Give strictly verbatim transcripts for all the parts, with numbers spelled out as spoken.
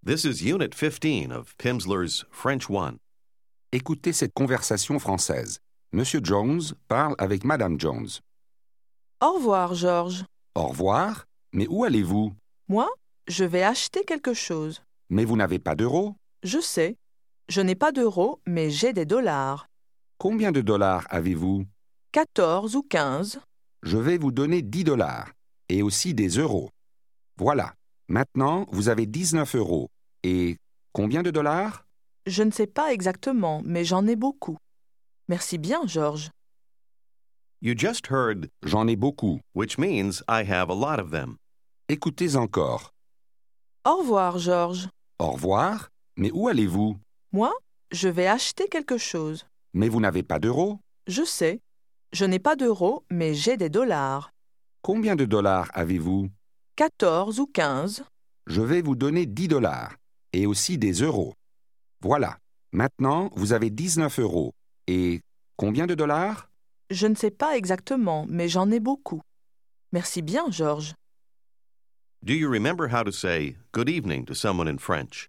This is Unit fifteen of Pimsleur's French one. Écoutez cette conversation française. Monsieur Jones parle avec Madame Jones. Au revoir, Georges. Au revoir, mais où allez-vous? Moi, je vais acheter quelque chose. Mais vous n'avez pas d'euros? Je sais. Je n'ai pas d'euros, mais j'ai des dollars. Combien de dollars avez-vous? quatorze ou quinze. Je vais vous donner dix dollars, et aussi des euros. Voilà. Maintenant, vous avez dix-neuf euros. Et combien de dollars? Je ne sais pas exactement, mais j'en ai beaucoup. Merci bien, Georges. You just heard, J'en ai beaucoup. which means I have a lot of them. Écoutez encore. Au revoir, Georges. Au revoir, mais où allez-vous? Moi, je vais acheter quelque chose. Mais vous n'avez pas d'euros? Je sais. Je n'ai pas d'euros, mais j'ai des dollars. Combien de dollars avez-vous? quatorze ou quinze. Je vais vous donner dix dollars, et aussi des euros. Voilà. Maintenant, vous avez dix-neuf euros. Et combien de dollars? Je ne sais pas exactement, mais j'en ai beaucoup. Merci bien, Georges. Do you remember how to say good evening to someone in French?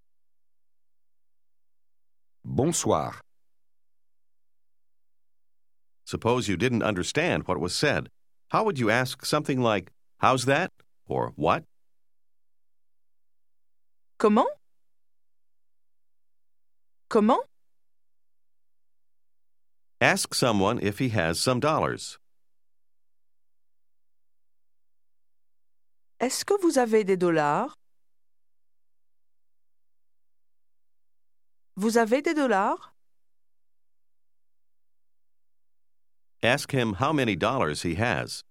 Bonsoir. Suppose you didn't understand what was said. How would you ask something like, how's that? Or what? Comment? Comment? Ask someone if he has some dollars. Est-ce que vous avez des dollars? Vous avez des dollars? Ask him how many dollars he has.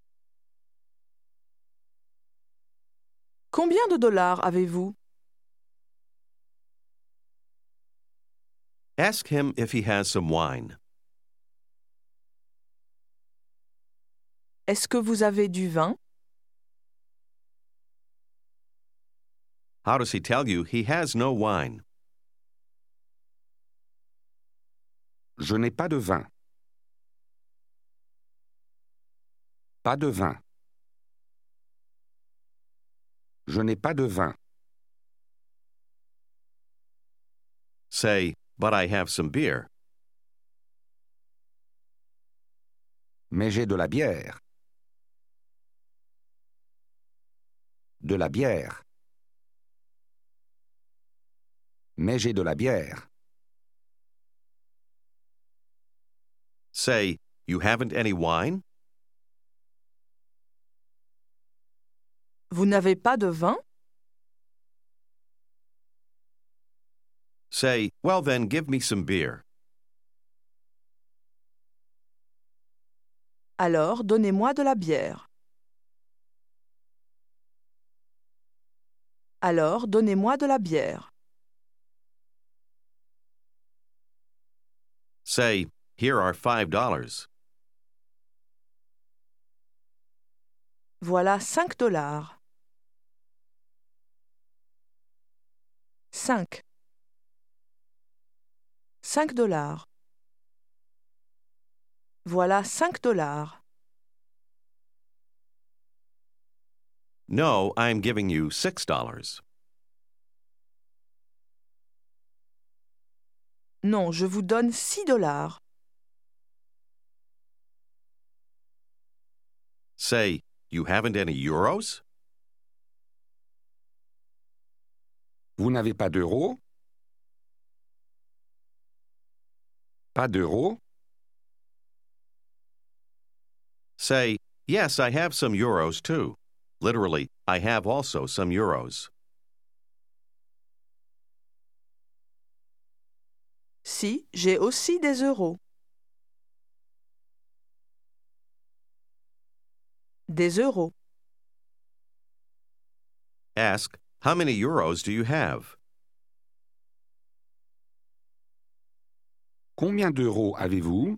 Combien de dollars avez-vous? Ask him if he has some wine. Est-ce que vous avez du vin? How does he tell you he has no wine? Je n'ai pas de vin. Pas de vin. Je n'ai pas de vin. Say, but I have some beer. Mais j'ai de la bière. De la bière. Mais j'ai de la bière. Say, you haven't any wine? Vous n'avez pas de vin? Say, well then, give me some beer. Alors, donnez-moi de la bière. Alors, donnez-moi de la bière. Say, here are five dollars. Voilà cinq dollars. Cinq. Cinq dollars. Voilà cinq dollars. No, I'm giving you six dollars. Non, je vous donne six dollars. Say, you haven't any euros? Vous n'avez pas d'euros? Pas d'euros? Say, yes, I have some euros too. Literally, I have also some euros. Si, j'ai aussi des euros. Des euros. Ask, how many euros do you have? Combien d'euros avez-vous?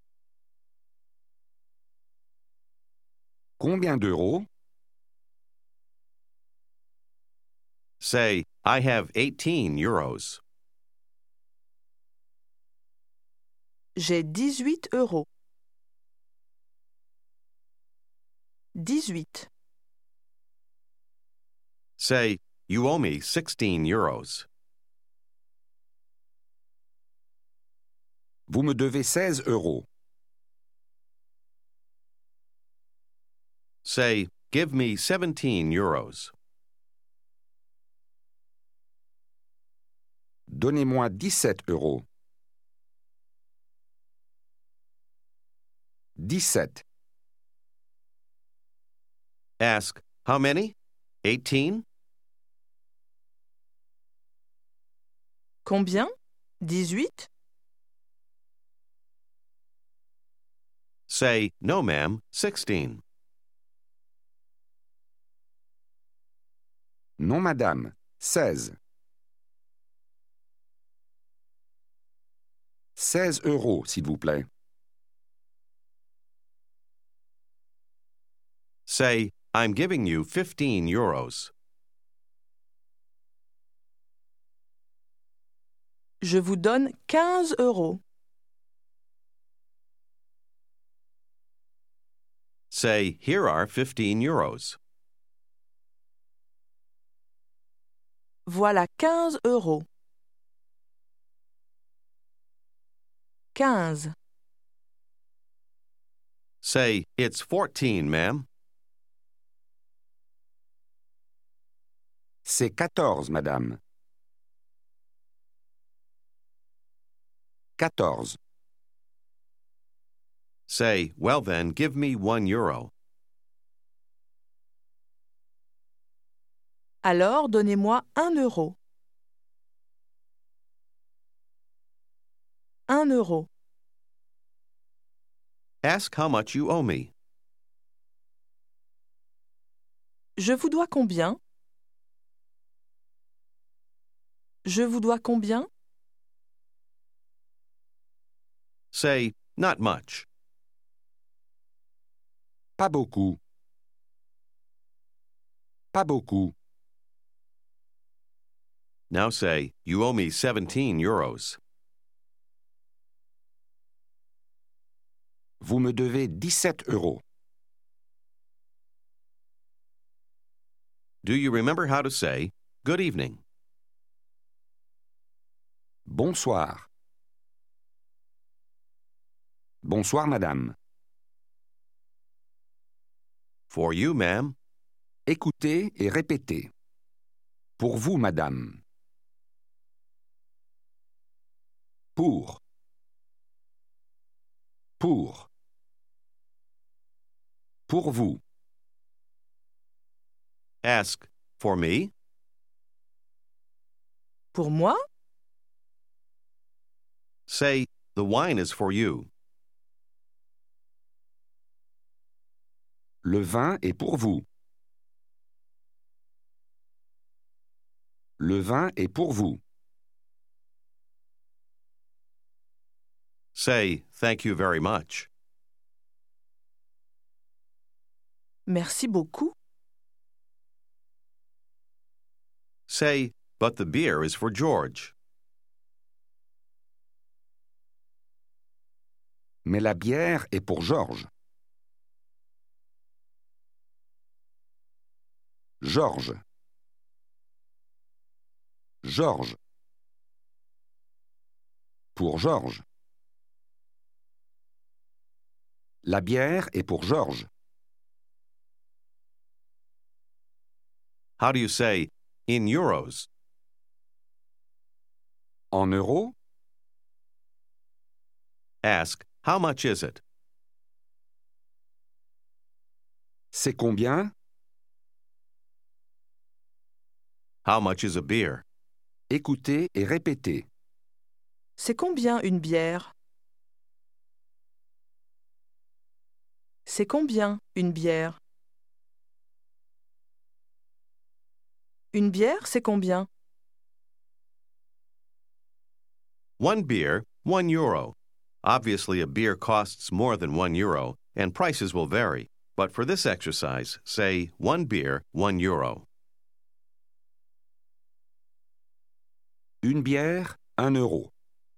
Combien d'euros? Say, I have eighteen euros. J'ai dix-huit euros. Dix-huit. Say, you owe me sixteen euros. Vous me devez seize euros. Say, give me seventeen euros. Donnez-moi dix-sept euros. dix-sept. Ask, how many? Eighteen? Combien? Dix-huit? Say, no, ma'am, sixteen. Non, madame. seize. seize euros, s'il vous plaît. Say, I'm giving you fifteen euros. Je vous donne quinze euros. Say, here are fifteen euros. Voilà quinze euros. Quinze. Say, it's fourteen, ma'am. C'est quatorze, madame. quatorze. Say, well then, give me one euro. Alors donnez-moi un euro. Un euro. Ask how much you owe me. Je vous dois combien? Je vous dois combien? Say, not much. Pas beaucoup. Pas beaucoup. Now say, you owe me seventeen euros. Vous me devez dix-sept euros. Do you remember how to say, good evening? Bonsoir. Bonsoir, madame. For you, ma'am. Écoutez et répétez. Pour vous, madame. Pour. Pour. Pour vous. Ask, for me? Pour moi? Say, the wine is for you. Le vin est pour vous. Le vin est pour vous. Say, thank you very much. Merci beaucoup. Say, but the beer is for George. Mais la bière est pour Georges. Georges. Georges. Pour Georges. La bière est pour Georges. How do you say, in euros? En euros? Ask, how much is it? C'est combien? How much is a beer? Écoutez et répétez. C'est combien une bière? C'est combien une bière? Une bière, c'est combien? One beer, one euro. Obviously, a beer costs more than one euro, and prices will vary. But for this exercise, say one beer, one euro. Une bière, un euro.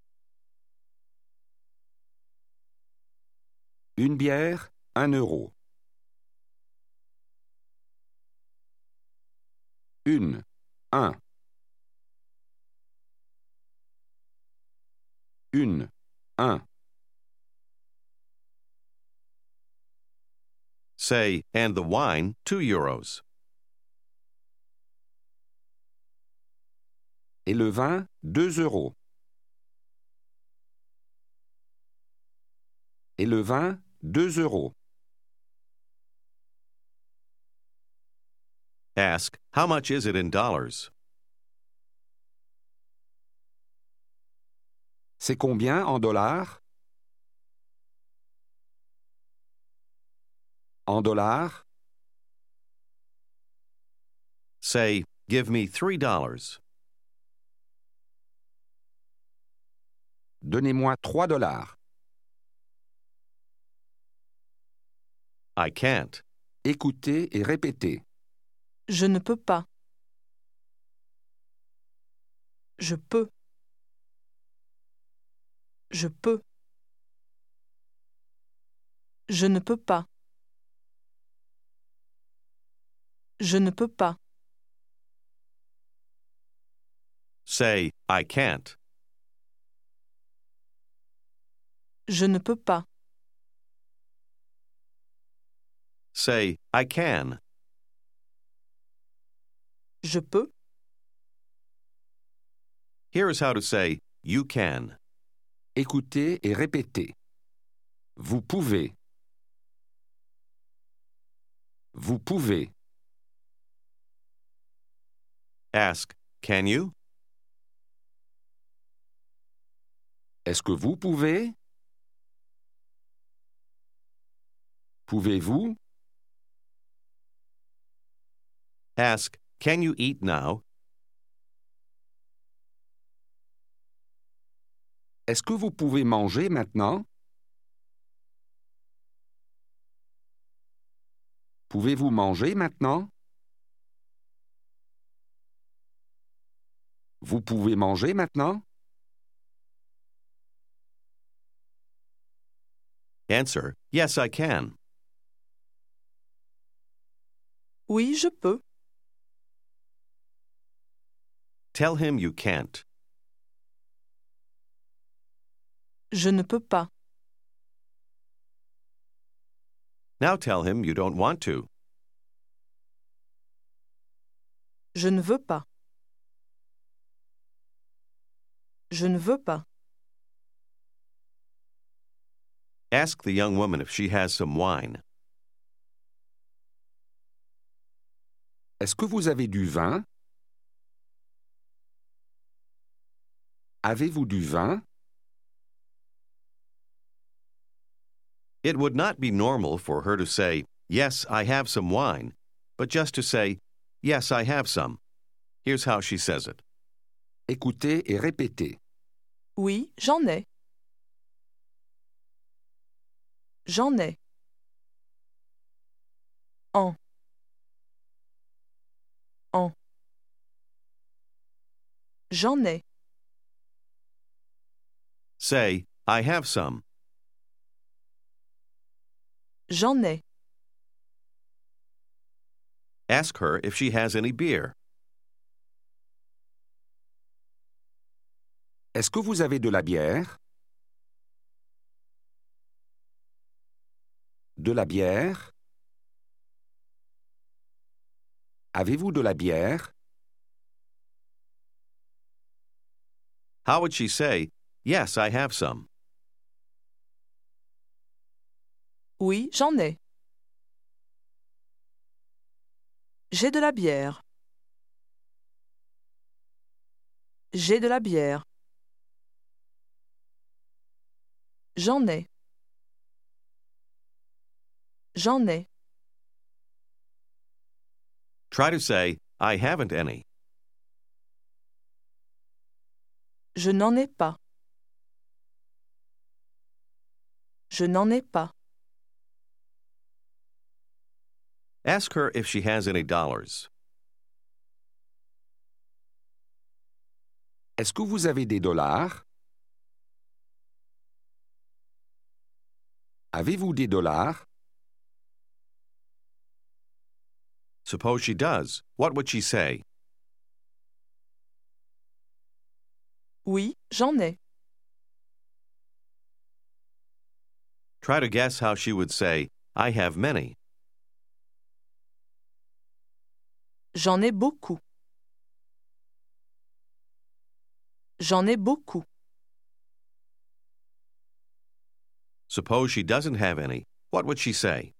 Une bière, un euro. Une, un. Une, un. Say, and the wine, two euros. Et le vin, deux euros. Et le vin, deux euros. Ask, how much is it in dollars? C'est combien en dollars? En dollars? Say, give me three dollars. Donnez-moi trois dollars. I can't. Écoutez et répétez. Je ne peux pas. Je peux. Je peux. Je ne peux pas. Je ne peux pas. Say, I can't. Je ne peux pas. Say, I can. Je peux. Here is how to say, you can. Écoutez et répétez. Vous pouvez. Vous pouvez. Ask, can you? Est-ce que vous pouvez? Pouvez-vous? Ask, can you eat now? Est-ce que vous pouvez manger maintenant? Pouvez-vous manger maintenant? Vous pouvez manger maintenant? Answer, yes, I can. Oui, je peux. Tell him you can't. Je ne peux pas. Now tell him you don't want to. Je ne veux pas. Je ne veux pas. Ask the young woman if she has some wine. Est-ce que vous avez du vin? Avez-vous du vin? It would not be normal for her to say, yes, I have some wine, but just to say, yes, I have some. Here's how she says it. Écoutez et répétez. Oui, j'en ai. J'en ai. En. En. J'en ai. Say, I have some. J'en ai. Ask her if she has any beer. Est-ce que vous avez de la bière? De la bière? Avez-vous de la bière? How would she say, yes, I have some? Oui, j'en ai. J'ai de la bière. J'ai de la bière. J'en ai. J'en ai. Try to say, I haven't any. Je n'en ai pas. Je n'en ai pas. Ask her if she has any dollars. Est-ce que vous avez des dollars? Avez-vous des dollars? Suppose she does. What would she say? Oui, j'en ai. Try to guess how she would say, I have many. J'en ai beaucoup. J'en ai beaucoup. Suppose she doesn't have any. What would she say?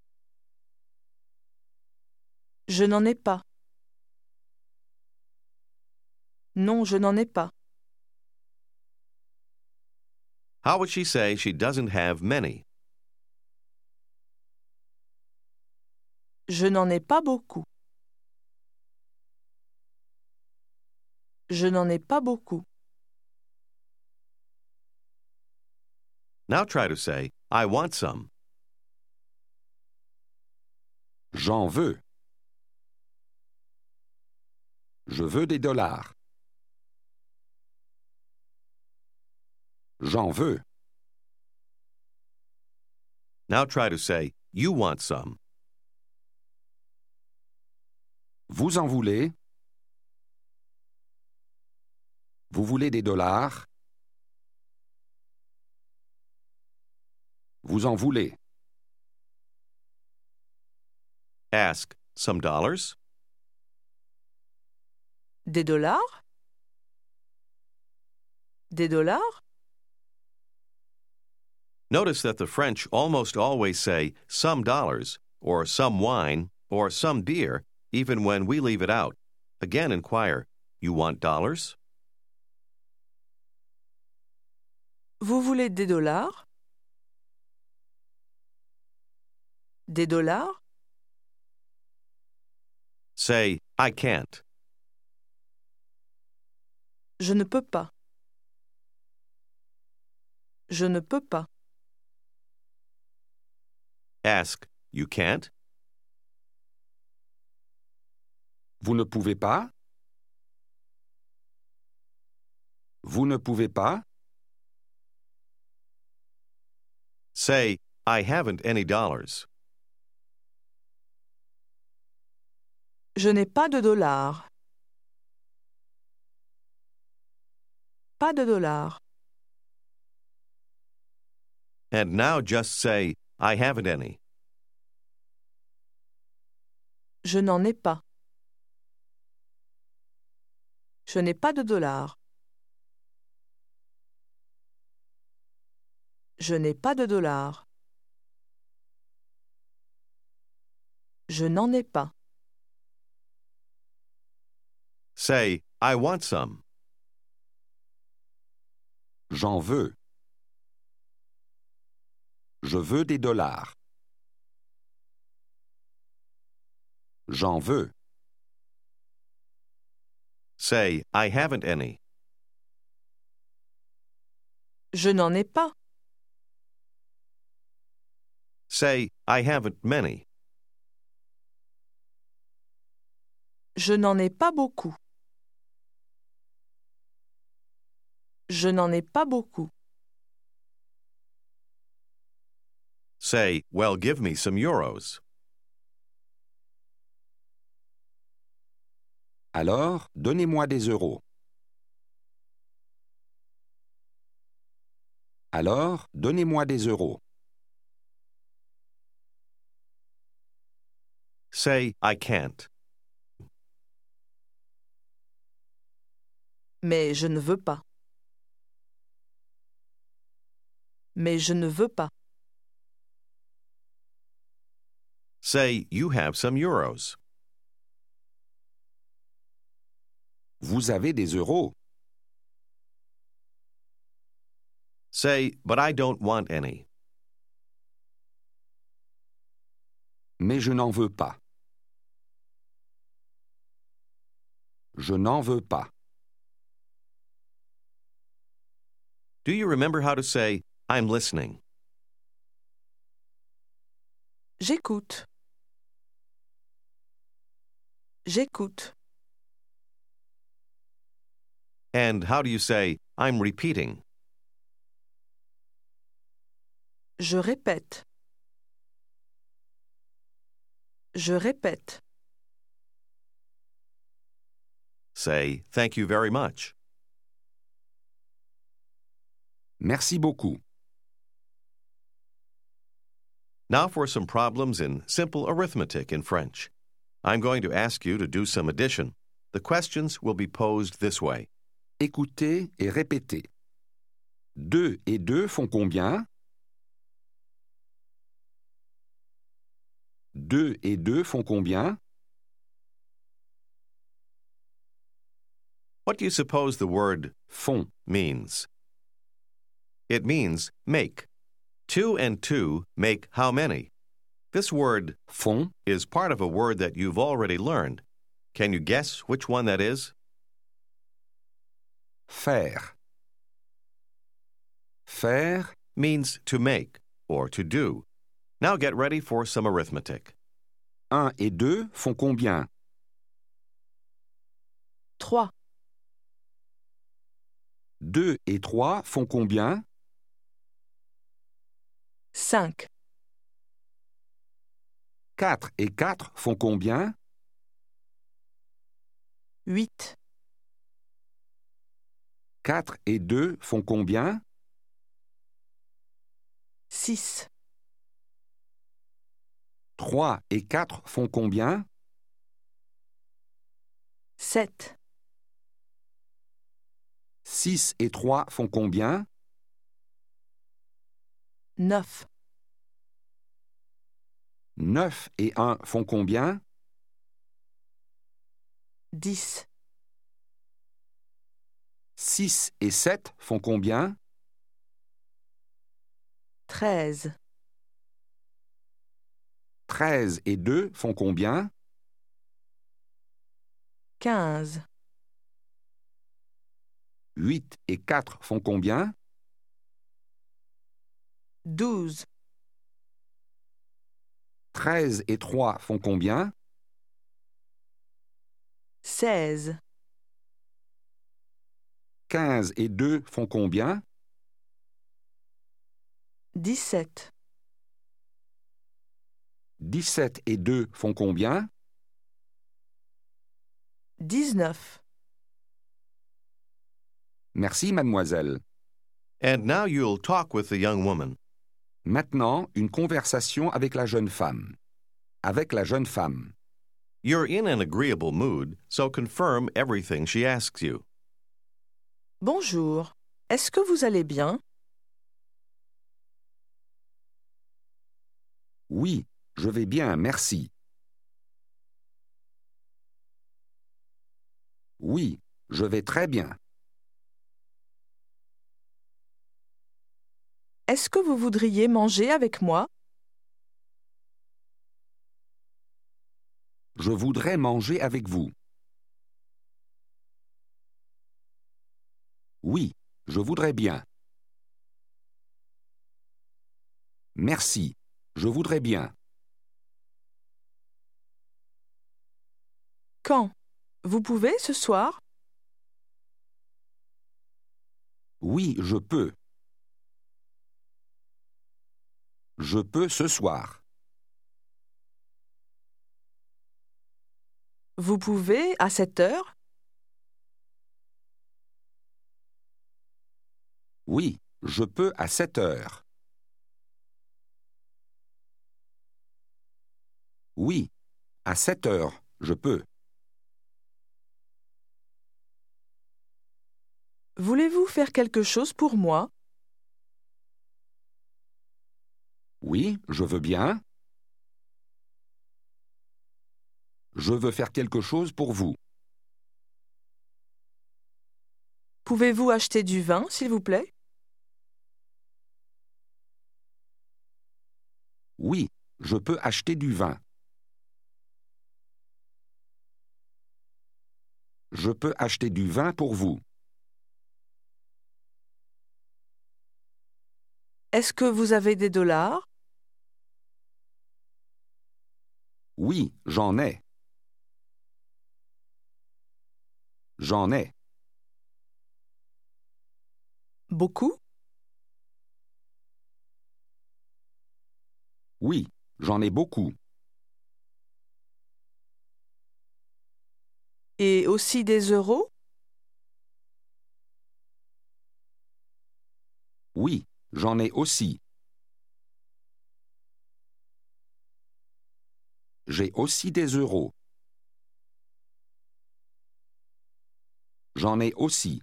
Je n'en ai pas. Non, je n'en ai pas. How would she say she doesn't have many? Je n'en ai pas beaucoup. Je n'en ai pas beaucoup. Now try to say, I want some. J'en veux. Je veux des dollars. J'en veux. Now try to say, you want some. Vous en voulez? Vous voulez des dollars? Vous en voulez? Ask, some dollars? Des dollars? Des dollars? Notice that the French almost always say some dollars, or some wine, or some beer, even when we leave it out. Again, inquire, you want dollars? Vous voulez des dollars? Des dollars? Say, I can't. Je ne peux pas. Je ne peux pas. Ask, you can't? Vous ne pouvez pas? Vous ne pouvez pas? Say, I haven't any dollars. Je n'ai pas de dollars. Pas de dollars. And now just say, I haven't any. Je n'en ai pas. Je n'ai pas de dollars. Je n'ai pas de dollars. Je n'en ai pas. Say, I want some. J'en veux. Je veux des dollars. J'en veux. Say, I haven't any. Je n'en ai pas. Say, I haven't many. Je n'en ai pas beaucoup. Je n'en ai pas beaucoup. Say, well, give me some euros. Alors, donnez-moi des euros. Alors, donnez-moi des euros. Say, I can't. Mais je ne veux pas. Mais je ne veux pas. Say, you have some euros. Vous avez des euros. Say, but I don't want any. Mais je n'en veux pas. Je n'en veux pas. Do you remember how to say, I'm listening? J'écoute. J'écoute. And how do you say, I'm repeating? Je répète. Je répète. Say, thank you very much. Merci beaucoup. Now for some problems in simple arithmetic in French. I'm going to ask you to do some addition. The questions will be posed this way. Écoutez et répétez. Deux et deux font combien? Deux et deux font combien? What do you suppose the word Font. means? It means make. Two and two make how many? This word Font. is part of a word that you've already learned. Can you guess which one that is? Faire. Faire. Means to make or to do. Now get ready for some arithmetic. Un et deux font combien? Trois. Deux et trois font combien? Cinq. Quatre et quatre font combien? Huit. Quatre et deux font combien? Six. Trois et quatre font combien? Sept. Six et trois font combien? Neuf. Neuf et un font combien? Dix. Six et sept font combien? Treize. Treize et deux font combien? Quinze. Huit et quatre font combien? Douze. Treize et trois font combien? Seize. Quinze et deux font combien? Dix-sept. Dix-sept et deux font combien? Dix-neuf. Merci, mademoiselle. And now you'll talk with the young woman. Maintenant, une conversation avec la jeune femme. Avec la jeune femme. You're in an agreeable mood, so confirm everything she asks you. Bonjour. Est-ce que vous allez bien? Oui, je vais bien, merci. Oui, je vais très bien. Est-ce que vous voudriez manger avec moi? Je voudrais manger avec vous. Oui, je voudrais bien. Merci, je voudrais bien. Quand? Vous pouvez ce soir? Oui, je peux. Je peux ce soir. Vous pouvez à cette heure? Oui, je peux à sept heures. Oui, à sept heures, je peux. Voulez-vous faire quelque chose pour moi? Oui, je veux bien. Je veux faire quelque chose pour vous. Pouvez-vous acheter du vin, s'il vous plaît? Oui, je peux acheter du vin. Je peux acheter du vin pour vous. Est-ce que vous avez des dollars? Oui, j'en ai. J'en ai. Beaucoup? Oui, j'en ai beaucoup. Et aussi des euros? Oui, j'en ai aussi. J'ai aussi des euros. J'en ai aussi.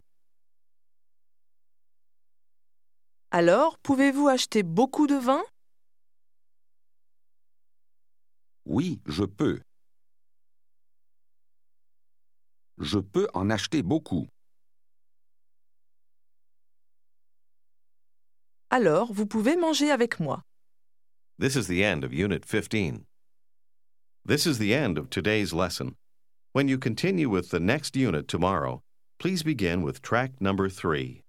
Alors, pouvez-vous acheter beaucoup de vin? Oui, je peux. Je peux en acheter beaucoup. Alors, vous pouvez manger avec moi. This is the end of Unit fifteen. This is the end of today's lesson. When you continue with the next unit tomorrow, please begin with track number three.